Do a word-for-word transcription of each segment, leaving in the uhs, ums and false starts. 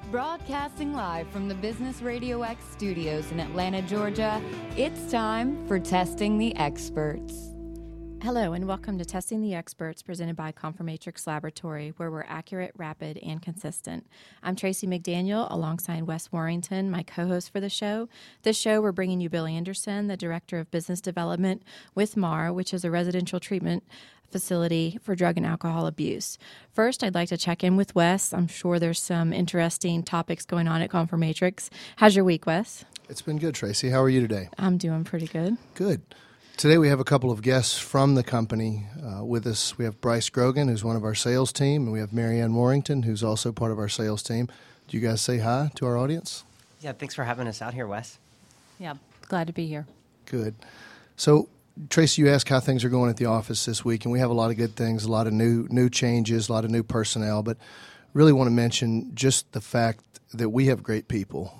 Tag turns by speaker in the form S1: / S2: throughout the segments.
S1: Broadcasting live from the Business Radio X studios in Atlanta, Georgia, it's time for Testing the Experts.
S2: Hello, and welcome to Testing the Experts, presented by Conformatrix Laboratory, where we're accurate, rapid, and consistent. I'm Tracy McDaniel, alongside Wes Warrington, my co-host for the show. This show, we're bringing you Bill Anderson, the Director of Business Development with M A R, which is a residential treatment facility for drug and alcohol abuse. First, I'd like to check in with Wes. I'm sure there's some interesting topics going on at Conformatrix. How's your week, Wes?
S3: It's been good, Tracy. How are you today?
S2: I'm doing pretty good.
S3: Good. Today we have a couple of guests from the company uh, with us. We have Bryce Grogan, who's one of our sales team, and we have Marianne Warrington, who's also part of our sales team. Do you guys say hi to our audience?
S4: Yeah, thanks for having us out here, Wes.
S2: Yeah, glad to be here.
S3: Good. So, Tracy, you asked how things are going at the office this week, and we have a lot of good things, a lot of new new changes, a lot of new personnel, but really want to mention just the fact that we have great people.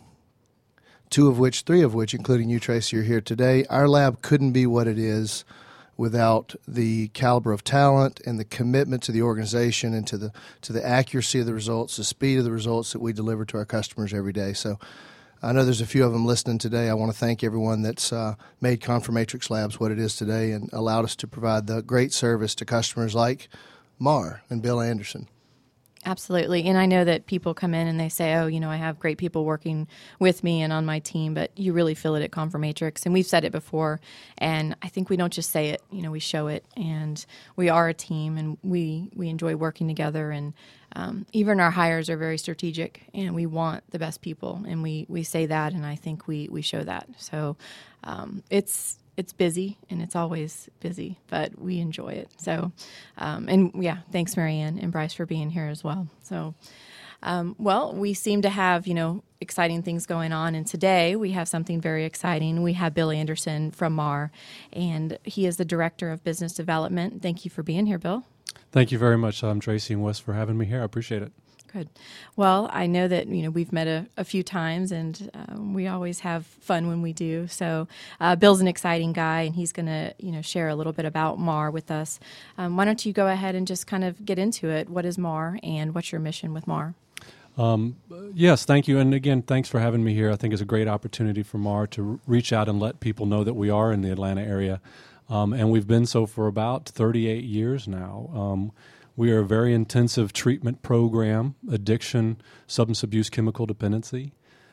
S3: Two of which, three of which, including you, Tracy, are here today. Our lab couldn't be what it is without the caliber of talent and the commitment to the organization and to the to the accuracy of the results, the speed of the results that we deliver to our customers every day. So I know there's a few of them listening today. I want to thank everyone that's uh, made Conformatrix Labs what it is today and allowed us to provide the great service to customers like M A R and Bill Anderson.
S2: Absolutely. And I know that people come in and they say, oh, you know, I have great people working with me and on my team, but you really feel it at Conformatrix. And we've said it before. And I think we don't just say it, you know, we show it. And we are a team, and we, we enjoy working together. And um, even our hires are very strategic, and we want the best people. And we, we say that, and I think we, we show that. So um, it's... It's busy, and it's always busy, but we enjoy it. So, um, and yeah, thanks, Marianne and Bryce, for being here as well. So, um, well, we seem to have, you know, exciting things going on, and today we have something very exciting. We have Bill Anderson from M A R, and he is the Director of Business Development. Thank you for being here, Bill.
S5: Thank you very much, um, Tracy and Wes, for having me here. I appreciate it.
S2: Good. Well, I know that, you know, we've met a, a few times, and um, we always have fun when we do. So uh, Bill's an exciting guy, and he's going to, you know, share a little bit about M A R with us. Um, why don't you go ahead and just kind of get into it? What is M A R, and what's your mission with M A R?
S5: Um, yes, thank you. And again, thanks for having me here. I think it's a great opportunity for M A R to reach out and let people know that we are in the Atlanta area. Um, and we've been so for about thirty-eight years now. Um, We are a very intensive treatment program, addiction, substance abuse, chemical dependency.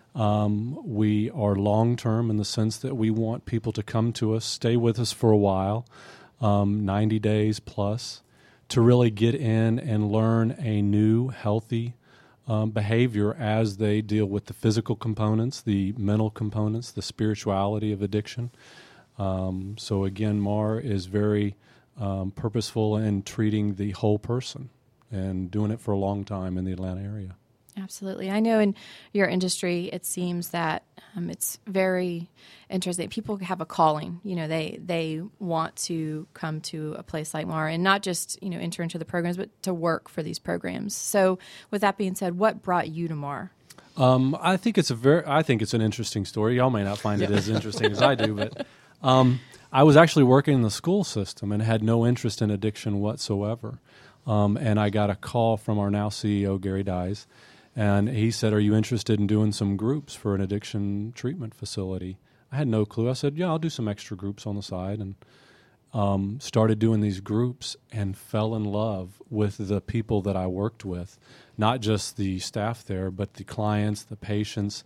S5: Um, we are long-term in the sense that we want people to come to us, stay with us for a while, um, ninety days plus, to really get in and learn a new, healthy um, behavior as they deal with the physical components, the mental components, the spirituality of addiction. Um, so again, M A R is very Um, purposeful in treating the whole person and doing it for a long time in the Atlanta area.
S2: Absolutely. I know in your industry, it seems that um, it's very interesting. People have a calling. You know, they they want to come to a place like M A R and not just, you know, enter into the programs, but to work for these programs. So with that being said, what brought you to M A R?
S5: Um, I think it's a very, I think it's an interesting story. Y'all may not find it as interesting as I do, but um, I was actually working in the school system and had no interest in addiction whatsoever. Um, and I got a call from our now C E O, Gary Dyes, and he said, are you interested in doing some groups for an addiction treatment facility? I had no clue. I said, yeah, I'll do some extra groups on the side, and um, started doing these groups and fell in love with the people that I worked with, not just the staff there, but the clients, the patients,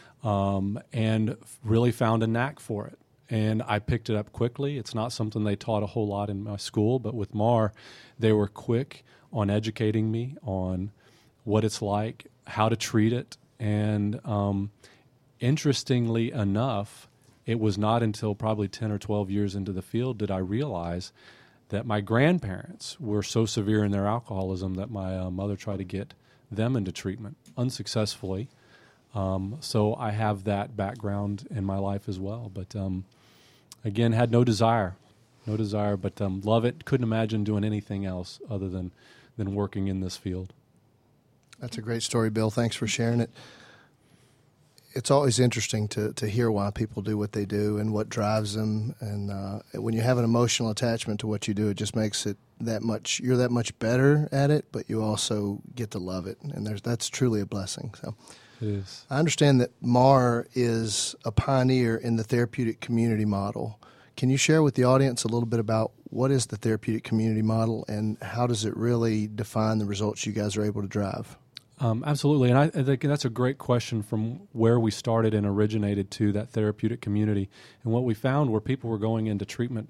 S5: um, and really found a knack for it. And I picked it up quickly. It's not something they taught a whole lot in my school, but with M A R, they were quick on educating me on what it's like, how to treat it. And um, interestingly enough, it was not until probably ten or twelve years into the field did I realize that my grandparents were so severe in their alcoholism that my uh, mother tried to get them into treatment unsuccessfully. Um, so I have that background in my life as well. But um, again, had no desire, no desire, but um, love it. Couldn't imagine doing anything else other than, than working in this field.
S3: That's a great story, Bill. Thanks for sharing it. It's always interesting to, to hear why people do what they do and what drives them. And uh, when you have an emotional attachment to what you do, it just makes it that much. You're that much better at it, but you also get to love it, and there's that's truly a blessing. So,
S5: It is.
S3: I understand that M A R is a pioneer in the therapeutic community model. Can you share with the audience a little bit about what is the therapeutic community model and how does it really define the results you guys are able to drive?
S5: Um, absolutely, and I, I think that's a great question from where we started and originated to that therapeutic community. And what we found were people were going into treatment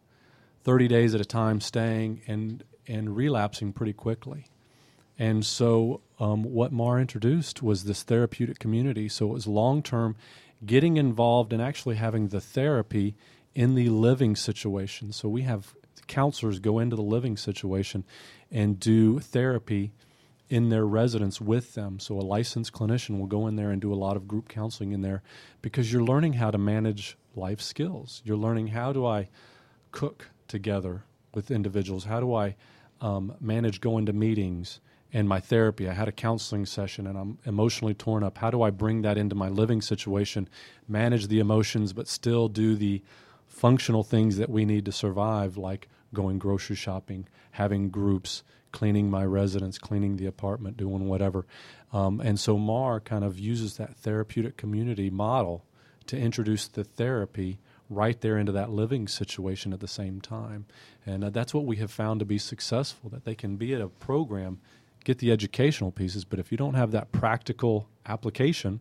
S5: thirty days at a time, staying and and relapsing pretty quickly. And so um, what M A R introduced was this therapeutic community. So it was long-term, getting involved and actually having the therapy in the living situation. So we have counselors go into the living situation and do therapy in their residence with them. So a licensed clinician will go in there and do a lot of group counseling in there because you're learning how to manage life skills. You're learning, how do I cook together with individuals? How do I um, manage going to meetings and my therapy? I had a counseling session and I'm emotionally torn up. How do I bring that into my living situation, manage the emotions, but still do the functional things that we need to survive, like going grocery shopping, having groups, cleaning my residence, cleaning the apartment, doing whatever. Um, and so M A R kind of uses that therapeutic community model to introduce the therapy right there into that living situation at the same time. And uh, that's what we have found to be successful, that they can be at a program, get the educational pieces, but if you don't have that practical application,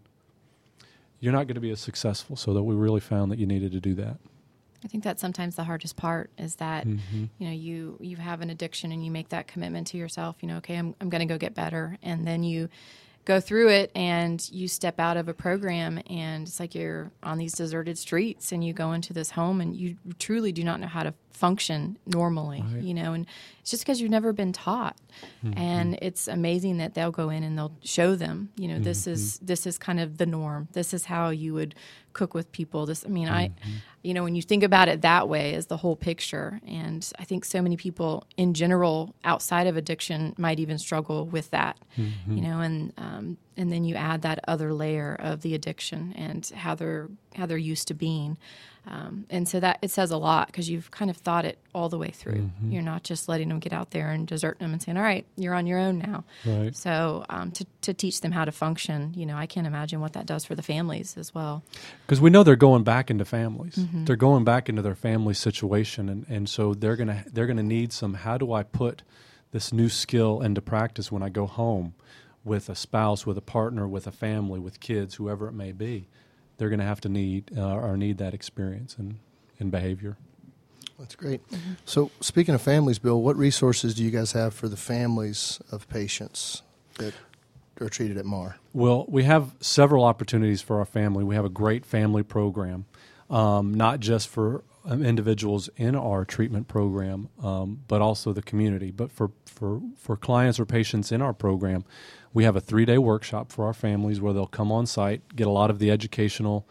S5: you're not going to be as successful. So that we really found that you needed to do that.
S2: I think that's sometimes the hardest part is that,
S5: Mm-hmm.
S2: you know, you, you have an addiction and you make that commitment to yourself, you know, okay, I'm, I'm going to go get better. And then you go through it and you step out of a program and it's like you're on these deserted streets and you go into this home and you truly do not know how to function normally,
S5: Right.
S2: you know, and it's just because you've never been taught.
S5: Mm-hmm.
S2: And it's amazing that they'll go in and they'll show them, you know, this
S5: Mm-hmm.
S2: is, this is kind of the norm. This is how you would cook with people. This, I mean, I, you know, when you think about it that way as the whole picture, and I think so many people in general outside of addiction might even struggle with that,
S5: Mm-hmm.
S2: you know, and, um, and then you add that other layer of the addiction and how they're, how they're used to being. Um, and so that it says a lot because you've kind of thought it all the way through.
S5: Mm-hmm.
S2: You're not just letting them get out there and deserting them and saying, all right, you're on your own now.
S5: Right.
S2: So um, to, to teach them how to function, you know, I can't imagine what that does for the families as well.
S5: Because we know they're going back into families.
S2: Mm-hmm.
S5: They're going back into their family situation, and, and so they're gonna they're gonna need some. How do I put this new skill into practice when I go home with a spouse, with a partner, with a family, with kids, whoever it may be? They're going to have to need uh, or need that experience and, and behavior.
S3: That's great. Mm-hmm. So speaking of families, Bill, what resources do you guys have for the families of patients that are treated at M A R?
S5: Well, we have several opportunities for our family. We have a great family program, um, not just for um, individuals in our treatment program, um, but also the community. But for, for, for clients or patients in our program, we have a three-day workshop for our families where they'll come on site, get a lot of the educational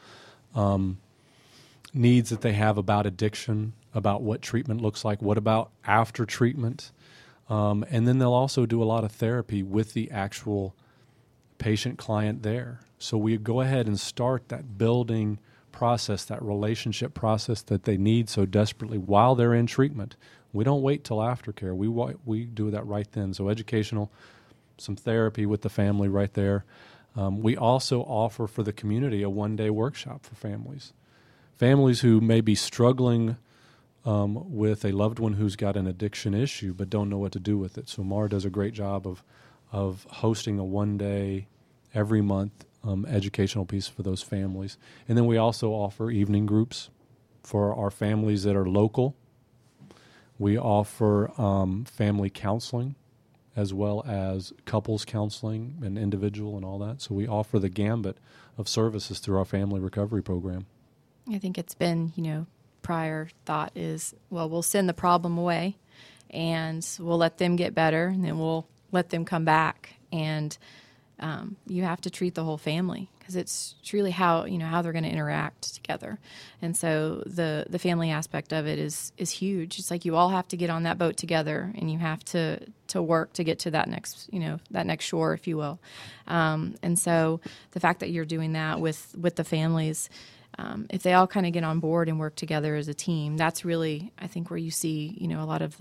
S5: um, needs that they have about addiction, about what treatment looks like, what about after treatment. Um, and then they'll also do a lot of therapy with the actual patient client there. So we go ahead and start that building process, that relationship process that they need so desperately while they're in treatment. We don't wait till aftercare. We, we do that right then. So educational, some therapy with the family right there. Um, we also offer for the community a one-day workshop for families. Families who may be struggling um, with a loved one who's got an addiction issue but don't know what to do with it. So M A R does a great job of, of hosting a one-day, every month, um, educational piece for those families. And then we also offer evening groups for our families that are local. We offer um, family counseling, as well as couples counseling and individual and all that. So we offer the gambit of services through our family recovery program.
S2: I think it's been, you know, prior thought is, well, we'll send the problem away and we'll let them get better and then we'll let them come back. And um, you have to treat the whole family because it's truly how, you know, how they're going to interact together. And so the, the family aspect of it is, is huge. It's like you all have to get on that boat together and you have to, to work to get to that next, you know, that next shore, if you will. Um, and so the fact that you're doing that with, with the families, Um, if they all kind of get on board and work together as a team, that's really, I think, where you see, you know, a lot of the,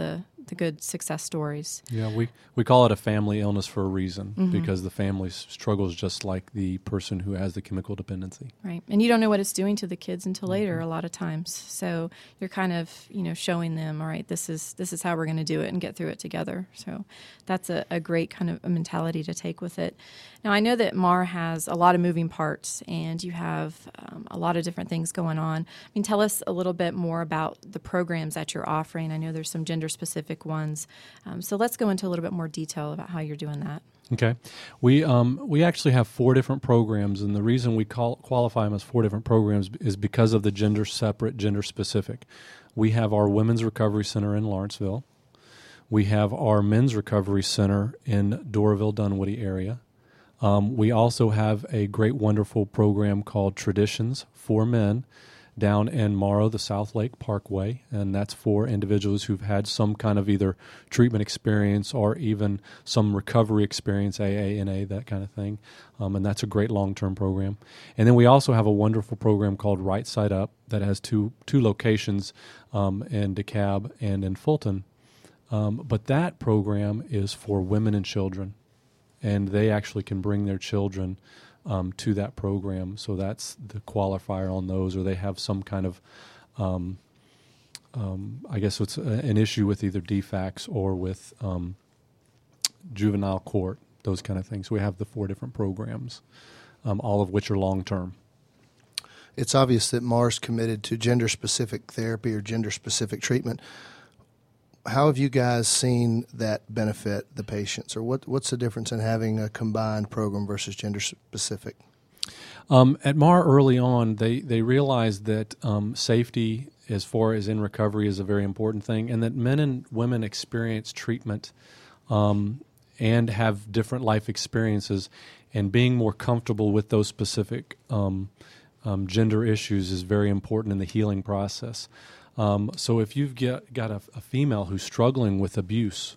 S2: the good success stories.
S5: Yeah, we, we call it a family illness for a reason,
S2: Mm-hmm.
S5: because the family struggles just like the person who has the chemical dependency.
S2: Right. And you don't know what it's doing to the kids until later
S5: Mm-hmm.
S2: a lot of times. So you're kind of, you know, showing them, all right, this is this is how we're going to do it and get through it together. So that's a, a great kind of a mentality to take with it. Now, I know that M A R has a lot of moving parts, and you have um, a lot of different things going on. I mean, tell us a little bit more about the programs that you're offering. I know there's some gender-specific ones. Um, so let's go into a little bit more detail about how you're doing that.
S5: Okay, we um, we actually have four different programs, and the reason we call, qualify them as four different programs is because of the gender separate, gender specific. We have our Women's Recovery Center in Lawrenceville. We have our Men's Recovery Center in Doraville, Dunwoody area. Um, we also have a great, wonderful program called Traditions for Men down in Morrow, the South Lake Parkway, and that's for individuals who've had some kind of either treatment experience or even some recovery experience, A A, N A, that kind of thing, um, and that's a great long-term program. And then we also have a wonderful program called Right Side Up that has two two locations um, in DeKalb and in Fulton, um, but that program is for women and children, and they actually can bring their children Um, to that program. So that's the qualifier on those, or they have some kind of, um, um, I guess it's a, an issue with either D FACS or with um, juvenile court, those kind of things. So we have the four different programs, um, all of which are long-term.
S3: It's obvious that M A R's committed to gender-specific therapy or gender-specific treatment. How have you guys seen that benefit the patients, or what, what's the difference in having a combined program versus gender-specific?
S5: Um, at M A R early on, they, they realized that um, safety as far as in recovery is a very important thing, and that men and women experience treatment um, and have different life experiences, and being more comfortable with those specific um, um, gender issues is very important in the healing process. Um, so if you've get, got a, a female who's struggling with abuse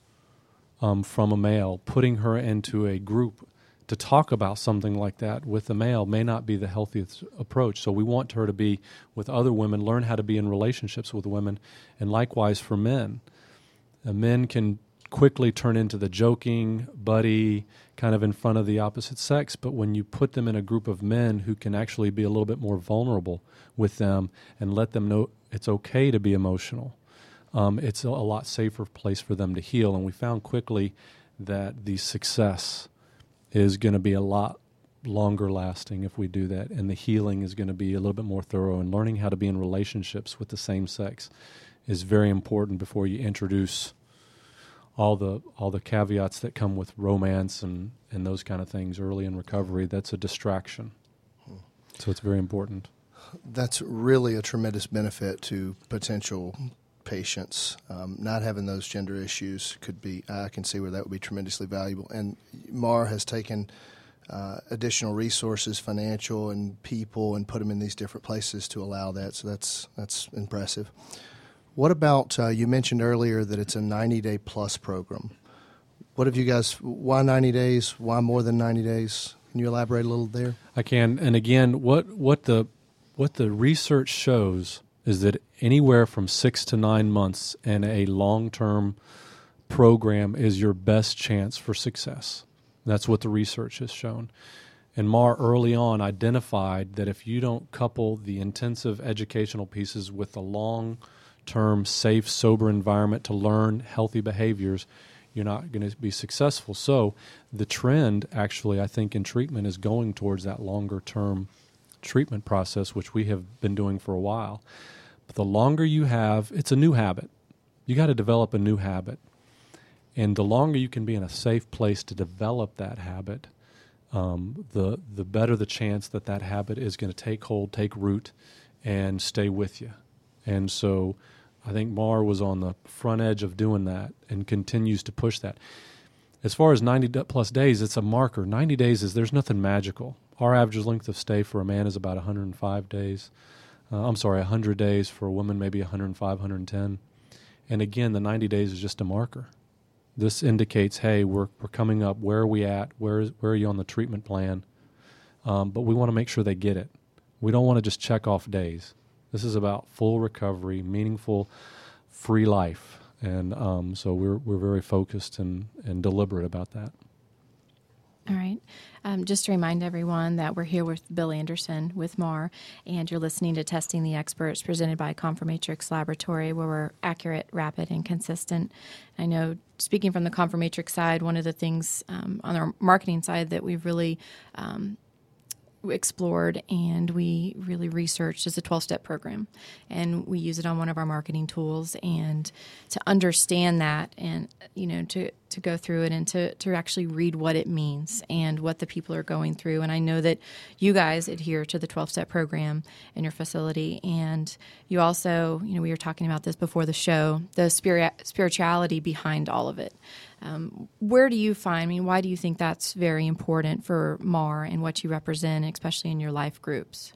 S5: um, from a male, putting her into a group to talk about something like that with a male may not be the healthiest approach. So we want her to be with other women, learn how to be in relationships with women, and likewise for men. Uh, men can quickly turn into the joking buddy kind of in front of the opposite sex, but when you put them in a group of men who can actually be a little bit more vulnerable with them and let them know it's okay to be emotional, um, it's a, a lot safer place for them to heal. And we found quickly that the success is going to be a lot longer lasting if we do that, and the healing is going to be a little bit more thorough, and learning how to be in relationships with the same sex is very important before you introduce all the all the caveats that come with romance and, and those kind of things early in recovery. That's a distraction. So it's very important.
S3: That's really a tremendous benefit to potential patients. Um, not having those gender issues could be, I can see where that would be tremendously valuable. And M A R has taken uh, additional resources, financial and people, and put them in these different places to allow that. So that's that's impressive. What about, uh, you mentioned earlier that it's a ninety-day plus program. What have you guys, why ninety days? Why more than ninety days? Can you elaborate a little there?
S5: I can. And again, what what the what the research shows is that anywhere from six to nine months in a long-term program is your best chance for success. That's what the research has shown. And M A R early on identified that if you don't couple the intensive educational pieces with the long-term, safe, sober environment to learn healthy behaviors, you're not going to be successful. So the trend, actually, I think, in treatment is going towards that longer-term treatment process, which we have been doing for a while. But the longer you have, it's a new habit. You got to develop a new habit. And the longer you can be in a safe place to develop that habit, um, the the better the chance that that habit is going to take hold, take root, and stay with you. And so I think M A R was on the front edge of doing that and continues to push that. As far as ninety plus days, it's a marker. ninety days is, there's nothing magical. Our average length of stay for a man is about one hundred five days. Uh, I'm sorry, one hundred days. For a woman, maybe one hundred five, one hundred ten. And again, the ninety days is just a marker. This indicates, hey, we're we're coming up. Where are we at? Where is where are you on the treatment plan? Um, but we want to make sure they get it. We don't want to just check off days. This is about full recovery, meaningful, free life. And um, so we're we're very focused and, and deliberate about that.
S2: All right. Um, just to remind everyone that we're here with Bill Anderson with M A R, and you're listening to Testing the Experts presented by Confirmatrix Laboratory, where we're accurate, rapid, and consistent. I know, speaking from the Confirmatrix side, one of the things um, on our marketing side that we've really um, explored and we really researched is a twelve-step program, and we use it on one of our marketing tools. And to understand that, and you know, to to go through it and to to actually read what it means and what the people are going through. And I know that you guys adhere to the twelve-step program in your facility, and you also, you know, we were talking about this before the show, the spirit spirituality behind all of it. Um, where do you find, I mean, why do you think that's very important for M A R and what you represent, especially in your life groups?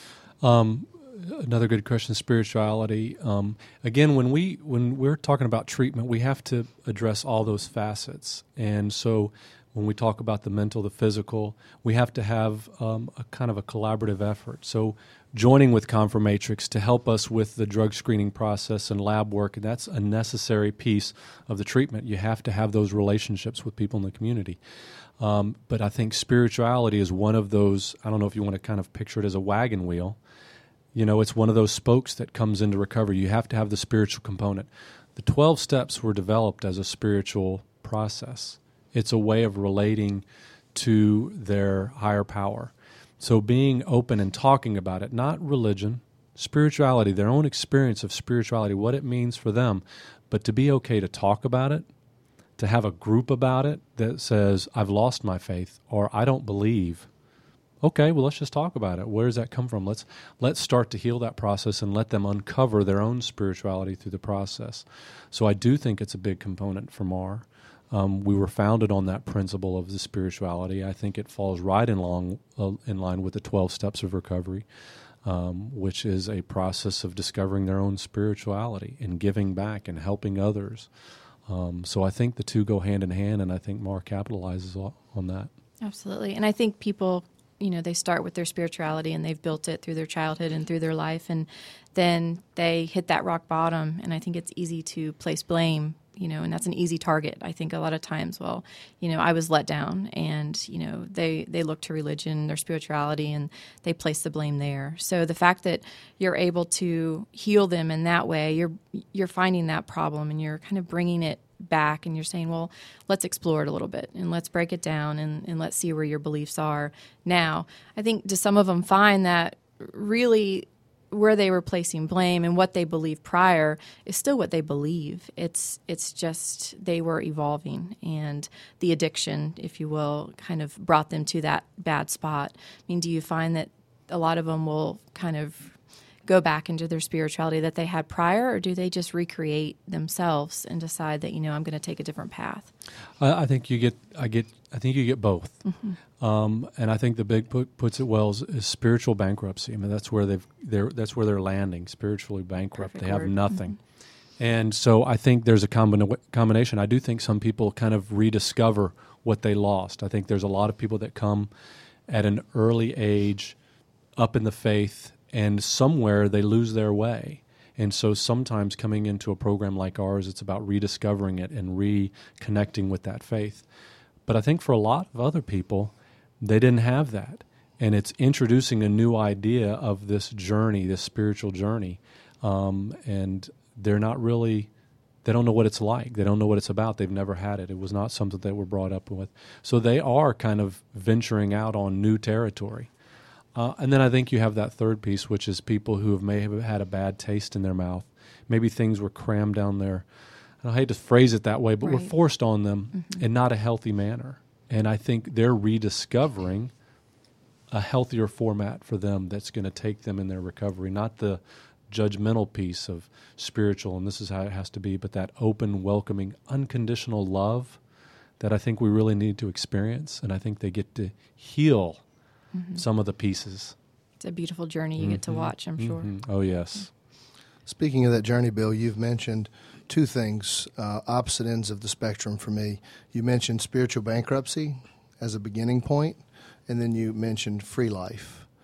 S5: Um, another good question, spirituality. Um, again, when, we, when we're talking about treatment, we have to address all those facets. And so when we talk about the mental, the physical, we have to have um, a kind of a collaborative effort. So joining with Confirmatrix to help us with the drug screening process and lab work, and that's a necessary piece of the treatment. You have to have those relationships with people in the community. Um, but I think spirituality is one of those, I don't know if you want to kind of picture it as a wagon wheel. You know, it's one of those spokes that comes into recovery. You have to have the spiritual component. The twelve steps were developed as a spiritual process. It's a way of relating to their higher power. So being open and talking about it, not religion, spirituality, their own experience of spirituality, what it means for them, but to be okay to talk about it, to have a group about it that says, I've lost my faith, or I don't believe. Okay, well, let's just talk about it. Where does that come from? Let's let's start to heal that process and let them uncover their own spirituality through the process. So I do think it's a big component for M A R. Um, we were founded on that principle of the spirituality. I think it falls right in, long, uh, in line with the twelve steps of recovery, um, which is a process of discovering their own spirituality and giving back and helping others. Um, so I think the two go hand in hand, and I think M A R capitalizes on that.
S2: Absolutely. And I think people, you know, they start with their spirituality and they've built it through their childhood and through their life, and then they hit that rock bottom, and I think it's easy to place blame, you know, and that's an easy target. I think a lot of times, well, you know, I was let down, and, you know, they, they look to religion, their spirituality, and they place the blame there. So the fact that you're able to heal them in that way, you're you're finding that problem and you're kind of bringing it back, and you're saying, well, let's explore it a little bit and let's break it down and, and let's see where your beliefs are now. I think do some of them find that really where they were placing blame and what they believed prior is still what they believe. It's it's just they were evolving, and the addiction, if you will, kind of brought them to that bad spot. I mean, do you find that a lot of them will kind of go back into their spirituality that they had prior, or do they just recreate themselves and decide that, you know, I'm going to take a different path?
S5: I, I think you get, I get, I think you get both, mm-hmm. um, and I think the big put, puts it well is, is spiritual bankruptcy. I mean, that's where they've, they're, that's where they're landing, spiritually bankrupt.
S2: Perfect
S5: they have
S2: word.
S5: nothing,
S2: mm-hmm.
S5: and so I think there's a combina- combination. I do think some people kind of rediscover what they lost. I think there's a lot of people that come at an early age, up in the faith, and somewhere they lose their way. And so sometimes coming into a program like ours, it's about rediscovering it and reconnecting with that faith. But I think for a lot of other people, they didn't have that. And it's introducing a new idea of this journey, this spiritual journey. Um, and they're not really, they don't know what it's like. They don't know what it's about. They've never had it. It was not something they were brought up with. So they are kind of venturing out on new territory. Uh, and then I think you have that third piece, which is people who have may have had a bad taste in their mouth. Maybe things were crammed down there. I hate to phrase it that way, but
S2: right.
S5: were forced on them mm-hmm. in not a healthy manner. And I think they're rediscovering a healthier format for them that's going to take them in their recovery, not the judgmental piece of spiritual, and this is how it has to be, but that open, welcoming, unconditional love that I think we really need to experience. And I think they get to heal Mm-hmm. some of the pieces.
S2: It's a beautiful journey you mm-hmm. get to watch, I'm sure.
S5: Mm-hmm. Oh, yes.
S3: Speaking of that journey, Bill, you've mentioned two things, uh, opposite ends of the spectrum for me. You mentioned spiritual bankruptcy as a beginning point, and then you mentioned free life.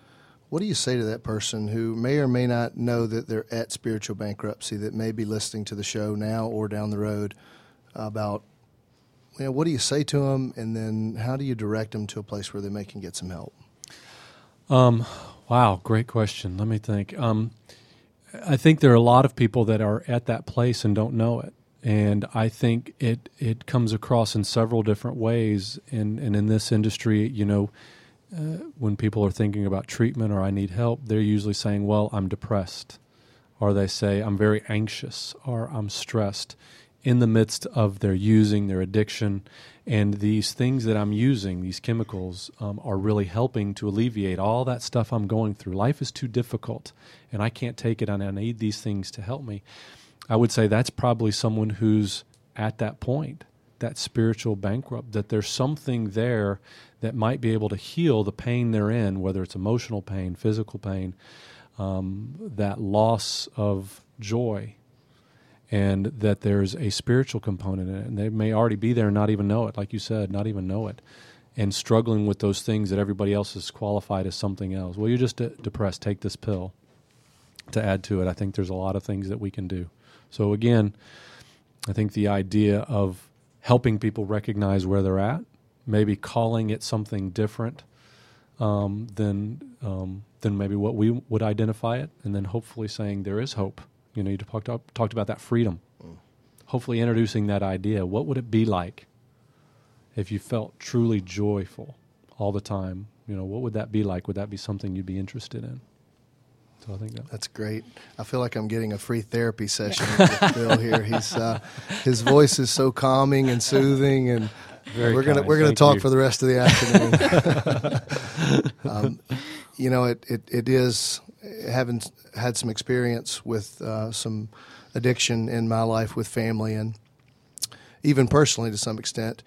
S3: what do you say to that person who may or may not know that they're at spiritual bankruptcy, that may be listening to the show now or down the road, about, you know, what do you say to them, and then how do you direct them to a place where they may can get some help?
S5: Um, wow, great question. Let me think. Um, I think there are a lot of people that are at that place and don't know it. And I think it, it comes across in several different ways. And, and in this industry, you know, uh, when people are thinking about treatment or I need help, they're usually saying, well, I'm depressed. Or they say, I'm very anxious, or I'm stressed, in the midst of their using, their addiction. And these things that I'm using, these chemicals, um, are really helping to alleviate all that stuff I'm going through. Life is too difficult, and I can't take it, and I need these things to help me. I would say that's probably someone who's at that point, that spiritual bankrupt, that there's something there that might be able to heal the pain they're in, whether it's emotional pain, physical pain, um, that loss of joy, and that there's a spiritual component in it. And they may already be there and not even know it, like you said, not even know it, and struggling with those things that everybody else has qualified as something else. Well, you're just de- depressed, take this pill. To add to it, I think there's a lot of things that we can do. So again, I think the idea of helping people recognize where they're at, maybe calling it something different um, than um, than maybe what we would identify it, and then hopefully saying there is hope. You know, you talked up, talked about that freedom. Mm. Hopefully introducing that idea. What would it be like if you felt truly joyful all the time? You know, what would that be like? Would that be something you'd be interested in? So I think that.
S3: That's great. I feel like I'm getting a free therapy session yeah. with Bill here. He's uh, his voice is so calming and soothing, and
S5: Very
S3: we're gonna
S5: kind.
S3: we're gonna
S5: Thank
S3: talk
S5: you.
S3: for the rest of the afternoon. um, you know, it, it it is having had some experience with uh, some addiction in my life with family, and even personally to some extent.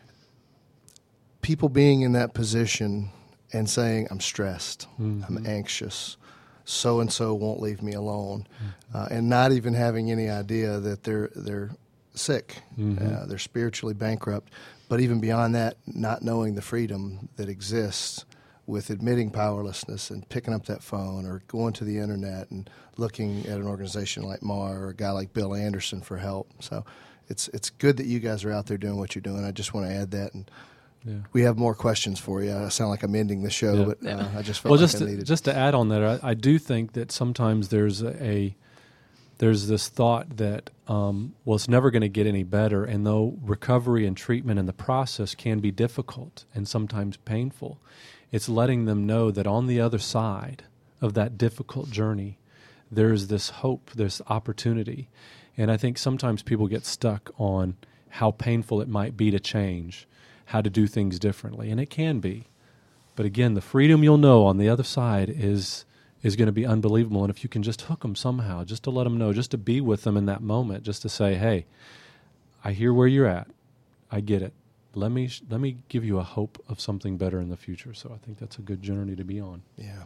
S3: People being in that position and saying, "I'm stressed, mm-hmm. I'm anxious." So-and-so won't leave me alone, mm-hmm. uh, and not even having any idea that they're they're sick, mm-hmm. uh, they're spiritually bankrupt, but even beyond that, not knowing the freedom that exists with admitting powerlessness and picking up that phone or going to the internet and looking at an organization like M A R or a guy like Bill Anderson for help. So it's it's good that you guys are out there doing what you're doing. I just want to add that. And yeah. We have more questions for you. I sound like I'm ending the show, yeah. but uh, I just felt
S5: well,
S3: like
S5: just
S3: I needed
S5: to, just to add on that, I, I do think that sometimes there's a, a there's this thought that um, well, it's never going to get any better, and though recovery and treatment and the process can be difficult and sometimes painful, it's letting them know that on the other side of that difficult journey, there's this hope, there's opportunity, and I think sometimes people get stuck on how painful it might be to change, how to do things differently, and it can be. But again, the freedom you'll know on the other side is is going to be unbelievable. And if you can just hook them somehow, just to let them know, just to be with them in that moment, just to say, hey, I hear where you're at. I get it. Let me let me give you a hope of something better in the future. So I think that's a good journey to be on.
S3: Yeah.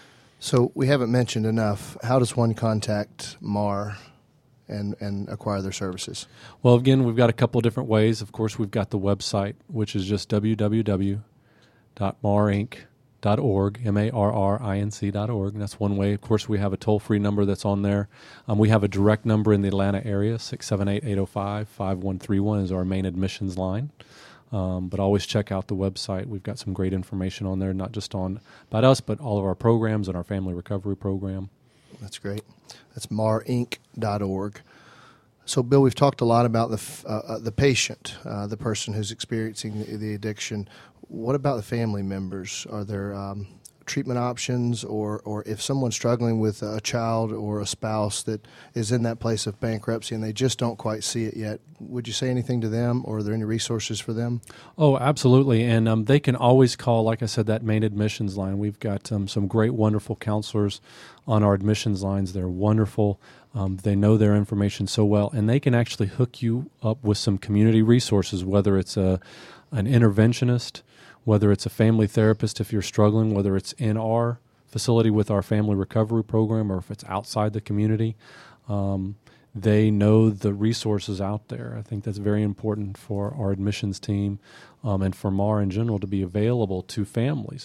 S3: So we haven't mentioned enough. How does one contact M A R and, and acquire their services?
S5: Well, again, we've got a couple of different ways. Of course, we've got the website, which is just w w w dot mar inc dot org, M A R R I N C dot org. And that's one way. Of course, we have a toll-free number that's on there. Um, we have a direct number in the Atlanta area, six seven eight, eight oh five, five one three one is our main admissions line. Um, but always check out the website. We've got some great information on there, not just on about us, but all of our programs and our family recovery program.
S3: That's great. That's mar inc dot org. So, Bill, we've talked a lot about the f- uh, the patient, uh, the person who's experiencing the, the addiction. What about the family members? Are there um, treatment options, or, or if someone's struggling with a child or a spouse that is in that place of bankruptcy and they just don't quite see it yet, would you say anything to them, or are there any resources for them?
S5: Oh, absolutely. And um, they can always call, like I said, that main admissions line. We've got um, some great, wonderful counselors on our admissions lines. They're wonderful. Um, they know their information so well, and they can actually hook you up with some community resources, whether it's a an interventionist, whether it's a family therapist if you're struggling, whether it's in our facility with our family recovery program or if it's outside the community. Um, they know the resources out there. I think that's very important for our admissions team um, and for M A R in general to be available to families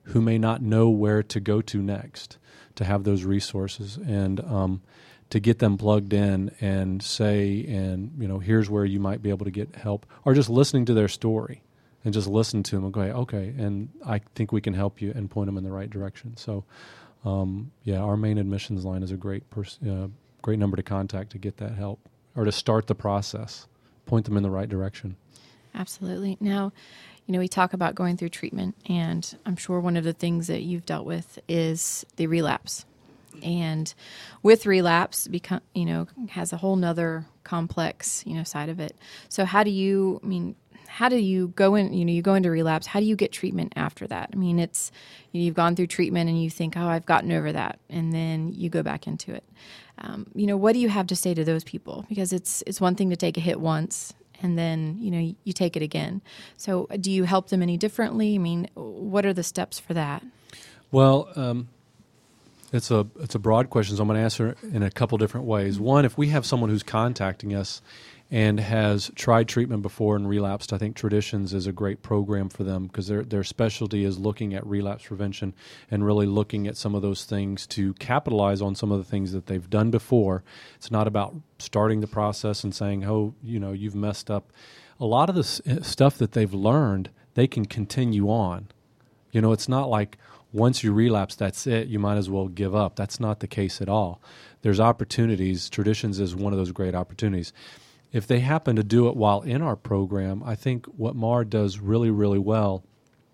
S5: who may not know where to go to next, to have those resources and um, to get them plugged in and say, and you know, here's where you might be able to get help, or just listening to their story and just listen to them and go, okay, and I think we can help you and point them in the right direction. So, um, yeah, our main admissions line is a great pers- uh, great number to contact to get that help or to start the process, point them in the right direction.
S2: Absolutely. Now, you know, we talk about going through treatment, and I'm sure one of the things that you've dealt with is the relapse. And with relapse, become, you know, has a whole nother complex, you know, side of it. So how do you, I mean, how do you go in, you know, you go into relapse, how do you get treatment after that? I mean, it's, you know, you've gone through treatment and you think, oh, I've gotten over that. And then you go back into it. Um, you know, what do you have to say to those people? Because it's, it's one thing to take a hit once and then, you know, you, you take it again. So do you help them any differently? I mean, what are the steps for that?
S5: Well, um, it's a it's a broad question, so I'm going to answer it in a couple different ways. One, if we have someone who's contacting us and has tried treatment before and relapsed, I think Traditions is a great program for them because their their specialty is looking at relapse prevention and really looking at some of those things to capitalize on some of the things that they've done before. It's not about starting the process and saying, oh, you know, you've messed up. A lot of the s- stuff that they've learned, they can continue on. You know, it's not like once you relapse, that's it. You might as well give up. That's not the case at all. There's opportunities. Traditions is one of those great opportunities. If they happen to do it while in our program, I think what M A R does really, really well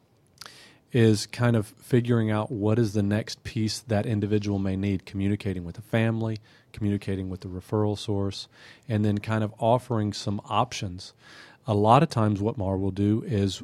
S5: is kind of figuring out what is the next piece that individual may need, communicating with the family, communicating with the referral source, and then kind of offering some options. A lot of times what M A R will do is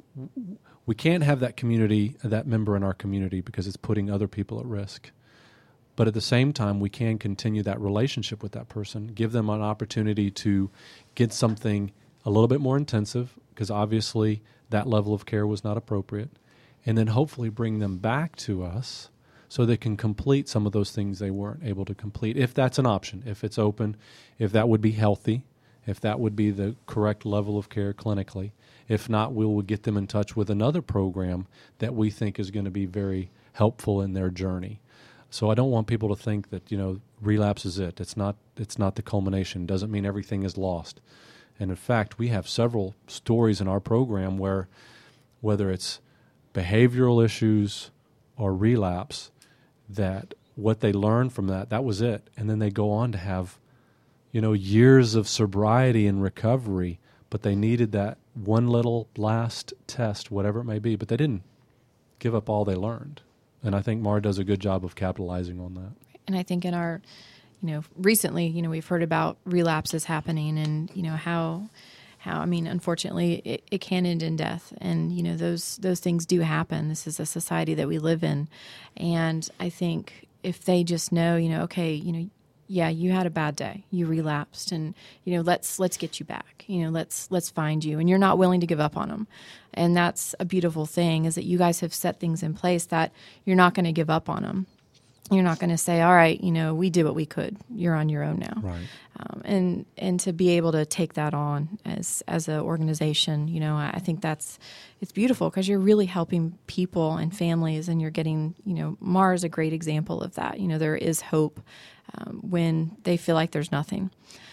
S5: we can't have that community, that member in our community because it's putting other people at risk. But at the same time, we can continue that relationship with that person, give them an opportunity to get something a little bit more intensive because obviously that level of care was not appropriate, and then hopefully bring them back to us so they can complete some of those things they weren't able to complete, if that's an option, if it's open, if that would be healthy, if that would be the correct level of care clinically. If not, we will get them in touch with another program that we think is going to be very helpful in their journey. So I don't want people to think that, you know, relapse is it. It's not, it's not the culmination. It doesn't mean everything is lost. And in fact, we have several stories in our program where whether it's behavioral issues or relapse, that what they learned from that, that was it. And then they go on to have, you know, years of sobriety and recovery, but they needed that one little last test, whatever it may be, but they didn't give up all they learned. And I think M A R does a good job of capitalizing on that.
S2: And I think in our, you know, recently, you know, we've heard about relapses happening and, you know, how, how, I mean, unfortunately, it, it can end in death. And, you know, those, those things do happen. This is a society that we live in. And I think if they just know, you know, okay, you know, yeah, you had a bad day, you relapsed, and, you know, let's, let's get you back, you know, let's, let's find you, and you're not willing to give up on them. And that's a beautiful thing, is that you guys have set things in place that you're not going to give up on them. You're not going to say, all right, you know, we did what we could. You're on your own now.
S5: Right.
S2: Um, and and to be able to take that on as as an organization, you know, I, I think that's, it's beautiful because you're really helping people and families, and you're getting, you know, M A R is a great example of that. You know, there is hope um, when they feel like there's nothing.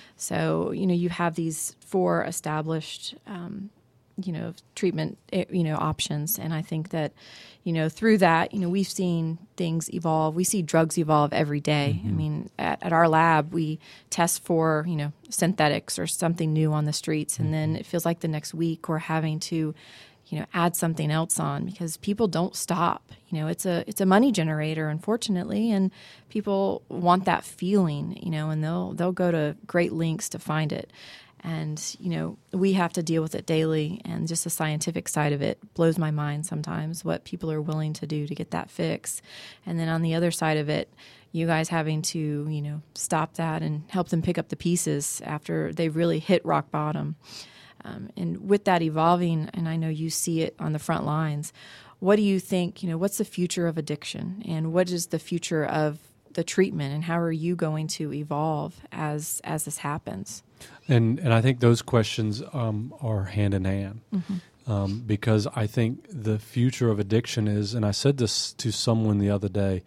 S2: So, you know, you have these four established um you know, treatment, you know, options. And I think that, you know, through that, you know, we've seen things evolve. We see drugs evolve every day. Mm-hmm. I mean, at, at our lab, we test for, you know, synthetics or something new on the streets. And mm-hmm. then it feels like the next week we're having to, you know, add something else on because people don't stop. You know, it's a, it's a money generator, unfortunately, and people want that feeling, you know, and they'll, they'll go to great lengths to find it. And, you know, we have to deal with it daily, and just the scientific side of it blows my mind sometimes, what people are willing to do to get that fix. And then on the other side of it, you guys having to, you know, stop that and help them pick up the pieces after they really hit rock bottom. Um, and with that evolving, and I know you see it on the front lines, what do you think, you know, what's the future of addiction, and what is the future of the treatment, and how are you going to evolve as as this happens?
S5: And and I think those questions um, are hand in hand. Mm-hmm. um, because I think the future of addiction is, and I said this to someone the other day,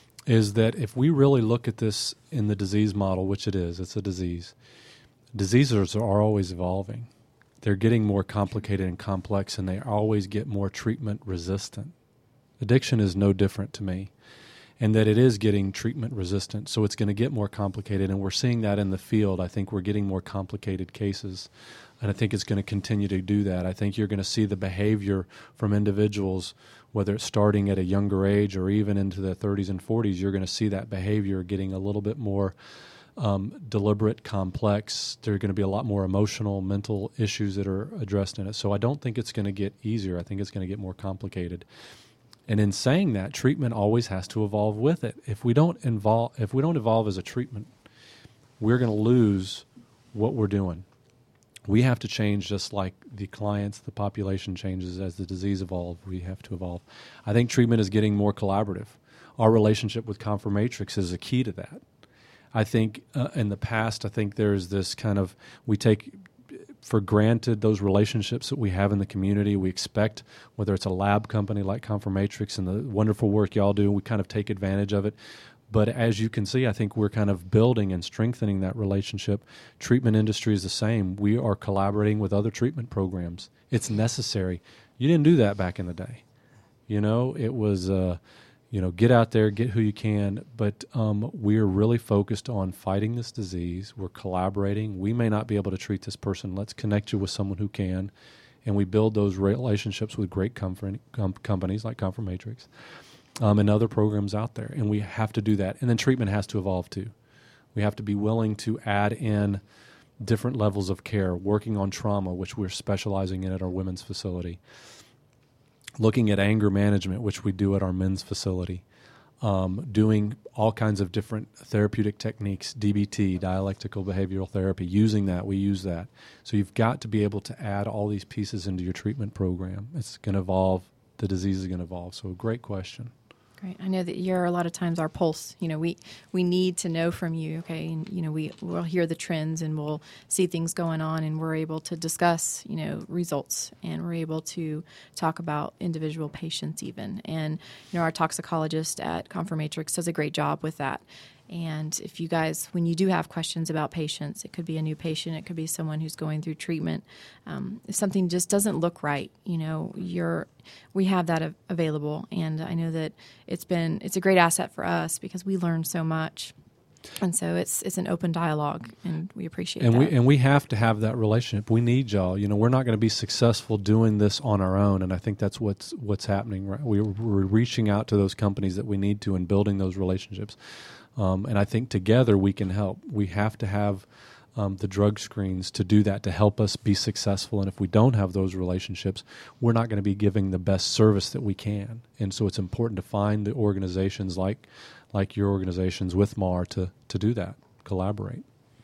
S5: is that if we really look at this in the disease model, which it is, it's a disease, diseases are always evolving. They're getting more complicated and complex, and they always get more treatment resistant. Addiction is no different to me, and that it is getting treatment resistant, so it's going to get more complicated, and we're seeing that in the field. I think we're getting more complicated cases, and I think it's going to continue to do that. I think you're going to see the behavior from individuals, whether it's starting at a younger age or even into their thirties and forties, you're going to see that behavior getting a little bit more um, deliberate, complex. There are going to be a lot more emotional, mental issues that are addressed in it. So I don't think it's going to get easier. I think it's going to get more complicated. And in saying that, treatment always has to evolve with it. If we don't involve, if we don't evolve as a treatment, we're going to lose what we're doing. We have to change just like the clients, the population changes as the disease evolves. We have to evolve. I think treatment is getting more collaborative. Our relationship with ConfirMatrix is a key to that. I think uh, in the past, I think there's this kind of, we take for granted those relationships that we have in the community. We expect, whether it's a lab company like ConfirMatrix and the wonderful work y'all do, we kind of take advantage of it. But as you can see, I think we're kind of building and strengthening that relationship. Treatment industry is the same. We are collaborating with other treatment programs. It's necessary. You didn't do that back in the day. You know, it was, uh, you know, get out there, get who you can. But um, we're really focused on fighting this disease. We're collaborating. We may not be able to treat this person. Let's connect you with someone who can. And we build those relationships with great comfort, com- companies like ConfirMatrix. Um, and other programs out there, and we have to do that. And then treatment has to evolve too. We have to be willing to add in different levels of care, working on trauma, which we're specializing in at our women's facility, looking at anger management, which we do at our men's facility, um, doing all kinds of different therapeutic techniques, D B T, dialectical behavioral therapy, using that, we use that. So you've got to be able to add all these pieces into your treatment program. It's going to evolve. The disease is going to evolve. So great question.
S2: Great. I know that you're a lot of times our pulse. You know, we, we need to know from you, okay? And, you know, we, we'll hear the trends and we'll see things going on, and we're able to discuss, you know, results, and we're able to talk about individual patients even. And, you know, our toxicologist at ConfirMatrix does a great job with that. And if you guys, when you do have questions about patients, it could be a new patient, it could be someone who's going through treatment. Um, if something just doesn't look right, you know, you're, we have that av- available. And I know that it's been, it's a great asset for us because we learn so much. And so it's it's an open dialogue, and we appreciate
S5: and
S2: that.
S5: We, and we have to have that relationship. We need y'all. You know, we're not going to be successful doing this on our own, and I think that's what's what's happening. Right? We, we're reaching out to those companies that we need to and building those relationships. Um, and I think together we can help. We have to have um, the drug screens to do that, to help us be successful. And if we don't have those relationships, we're not going to be giving the best service that we can. And so it's important to find the organizations like like your organizations with M A R to, to do that, collaborate.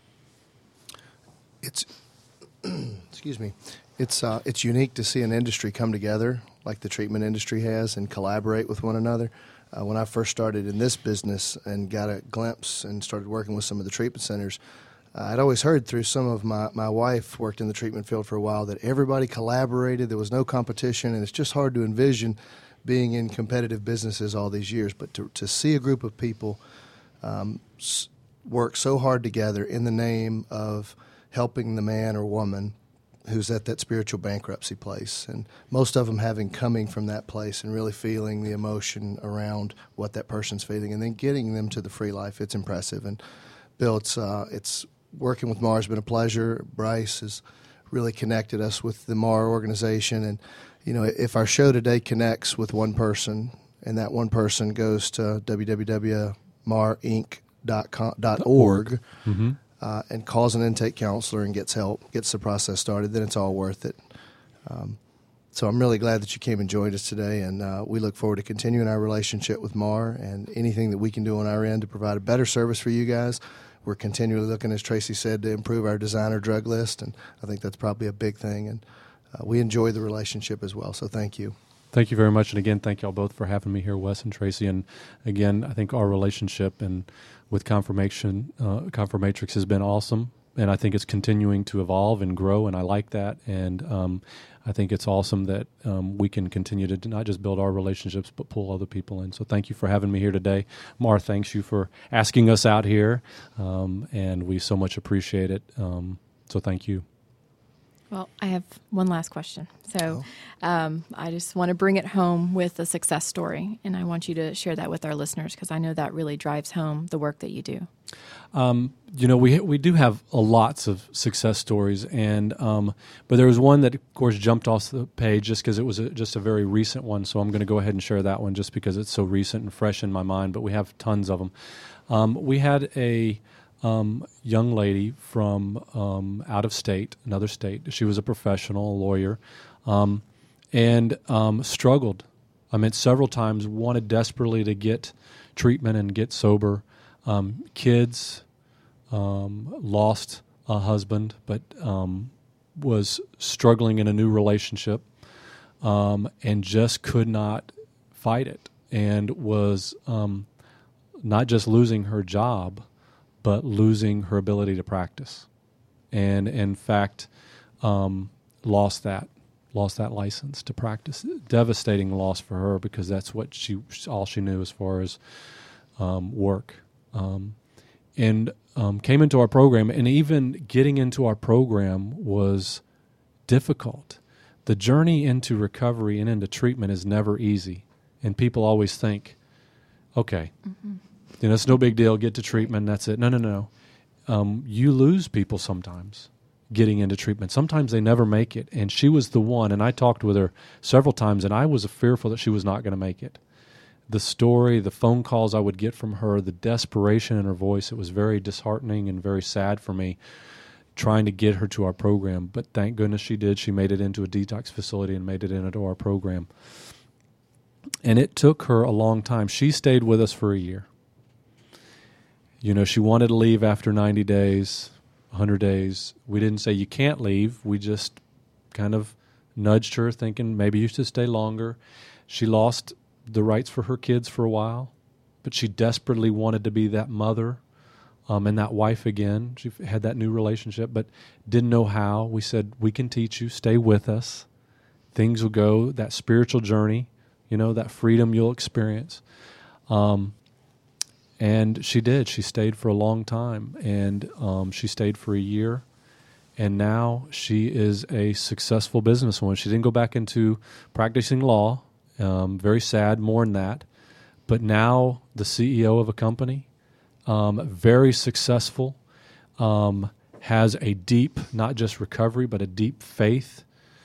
S3: It's excuse me. It's uh, it's unique to see an industry come together like the treatment industry has and collaborate with one another. Uh, when I first started in this business and got a glimpse and started working with some of the treatment centers, uh, I'd always heard through some of my, my wife worked in the treatment field for a while that everybody collaborated, there was no competition, and it's just hard to envision being in competitive businesses all these years. But to, to see a group of people um, s- work so hard together in the name of helping the man or woman who's at that spiritual bankruptcy place, and most of them having coming from that place and really feeling the emotion around what that person's feeling, and then getting them to the free life. It's impressive. And Bill, it's uh, it's working with M A R has been a pleasure. Bryce has really connected us with the M A R organization, and you know, if our show today connects with one person, and that one person goes to w w w dot m a r inc dot org. Mm-hmm. Uh, and calls an intake counselor and gets help, gets the process started, then it's all worth it. Um, so I'm really glad that you came and joined us today, and uh, we look forward to continuing our relationship with M A R and anything that we can do on our end to provide a better service for you guys. We're continually looking, as Tracy said, to improve our designer drug list, and I think that's probably a big thing, and uh, we enjoy the relationship as well, so thank you.
S5: Thank you very much, and again, thank y'all both for having me here, Wes and Tracy. And again, I think our relationship and with Confirmation, uh, ConfirMatrix has been awesome, and I think it's continuing to evolve and grow, and I like that. And um, I think it's awesome that um, we can continue to not just build our relationships, but pull other people in. So thank you for having me here today. Mar, thanks you for asking us out here, um, and we so much appreciate it. Um, so thank you.
S2: Well, I have one last question. So um, I just want to bring it home with a success story, and I want you to share that with our listeners because I know that really drives home the work that you do.
S5: Um, you know, we we do have uh, lots of success stories, and um, but there was one that, of course, jumped off the page just because it was a, just a very recent one. So I'm going to go ahead and share that one just because it's so recent and fresh in my mind. But we have tons of them. Um, we had a um, young lady from um, out of state, another state. She was a professional, a lawyer, um, and um, struggled. I mean, several times wanted desperately to get treatment and get sober. Um, kids, um, lost a husband, but um, was struggling in a new relationship, um, and just could not fight it, and was um, not just losing her job, but losing her ability to practice, and in fact, um, lost that lost that license to practice. Devastating loss for her because that's what she all she knew as far as um, work. Um, and um, came into our program, and even getting into our program was difficult. The journey into recovery and into treatment is never easy, and people always think, okay, mm-hmm. you know, it's no big deal, get to treatment, that's it. No, no, no. Um, you lose people sometimes getting into treatment. Sometimes they never make it, and she was the one, and I talked with her several times, and I was fearful that she was not going to make it. The story, the phone calls I would get from her, the desperation in her voice, it was very disheartening and very sad for me trying to get her to our program. But thank goodness she did. She made it into a detox facility and made it into our program. And it took her a long time. She stayed with us for a year. You know, she wanted to leave after ninety days, one hundred days. We didn't say you can't leave. We just kind of nudged her thinking maybe you should stay longer. She lost the rights for her kids for a while, but she desperately wanted to be that mother um, and that wife again. She had that new relationship, but didn't know how. We said, we can teach you, stay with us. Things will go, that spiritual journey, you know, that freedom you'll experience. Um, and she did. She stayed for a long time, and um, she stayed for a year. And now she is a successful businesswoman. She didn't go back into practicing law. Um, very sad, more than that. But now the C E O of a company, um, very successful, um, has a deep, not just recovery, but a deep faith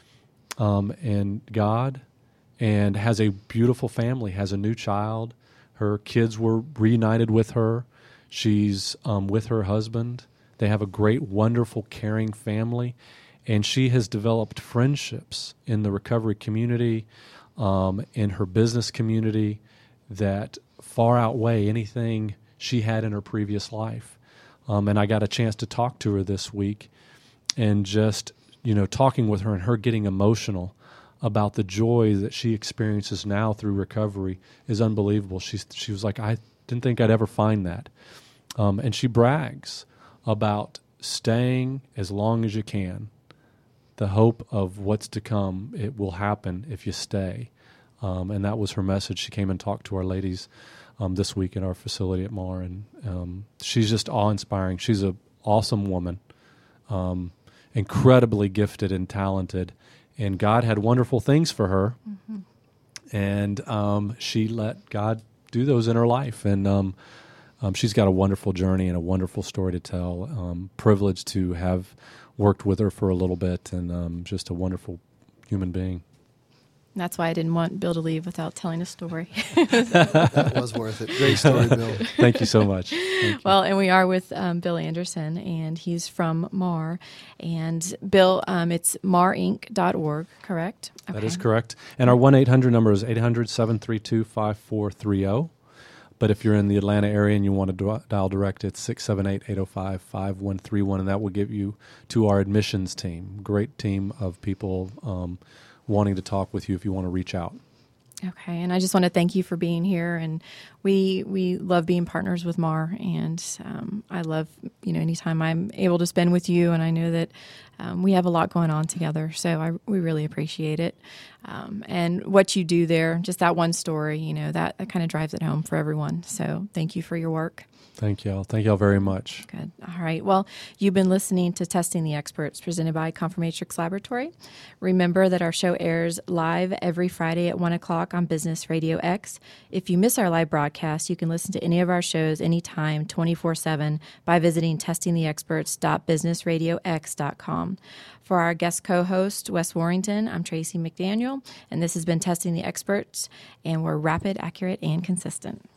S5: um, in God, and has a beautiful family, has a new child. Her kids were reunited with her. She's um, with her husband. They have a great, wonderful, caring family. And she has developed friendships in the recovery community, Um, in her business community that far outweigh anything she had in her previous life. Um, and I got a chance to talk to her this week, and just, you know, talking with her and her getting emotional about the joy that she experiences now through recovery is unbelievable. She's, she was like, I didn't think I'd ever find that. Um, and she brags about staying as long as you can. The hope of what's to come, it will happen if you stay. Um, and that was her message. She came and talked to our ladies um, this week in our facility at Mar, and um, she's just awe-inspiring. She's an awesome woman, um, incredibly gifted and talented, and God had wonderful things for her, mm-hmm. and um, she let God do those in her life. And um, um, she's got a wonderful journey and a wonderful story to tell. Um, privileged to have worked with her for a little bit, and um, just a wonderful human being.
S2: That's why I didn't want Bill to leave without telling a story.
S3: That was worth it. Great story, Bill.
S5: Thank you so much. Thank
S2: well, and we are with um, Bill Anderson, and he's from Mar. And Bill, um, it's mar inc dot org, correct?
S5: That
S2: okay.
S5: is correct. And our one eight hundred number is eight hundred, seven three two, five four three zero. But if you're in the Atlanta area and you want to dial direct, it's six seven eight, eight oh five, five one three one, and that will give you to our admissions team. Great team of people um, wanting to talk with you if you want to reach out.
S2: Okay, and I just want to thank you for being here, and we we love being partners with M A R, and um, I love, you know, anytime I'm able to spend with you, and I know that um, we have a lot going on together, so I we really appreciate it. Um, and what you do there, just that one story, you know, that, that kind of drives it home for everyone. So thank you for your work.
S5: Thank y'all. Thank y'all very much.
S2: Good. All right. Well, you've been listening to Testing the Experts, presented by Confirmatrix Laboratory. Remember that our show airs live every Friday at one o'clock on Business Radio X. If you miss our live broadcast, you can listen to any of our shows anytime, twenty-four seven, by visiting testing the experts dot business radio x dot com. For our guest co-host, Wes Warrington, I'm Tracy McDaniel, and this has been Testing the Experts, and we're rapid, accurate, and consistent.